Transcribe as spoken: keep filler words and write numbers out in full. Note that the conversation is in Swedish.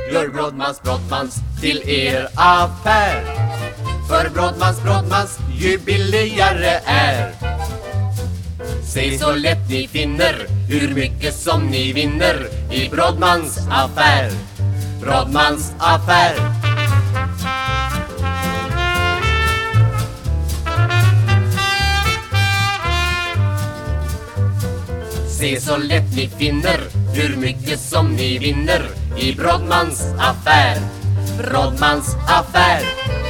gör Brodmans Brodmans till er affär. För Brodmans Brodmans ju billigare är. Se så lätt ni finner hur mycket som ni vinner i Brodmans affär. Brodmans affär. Se så lätt ni finner hur mycket som ni vinner i Brodmans affär. Brodmans affär.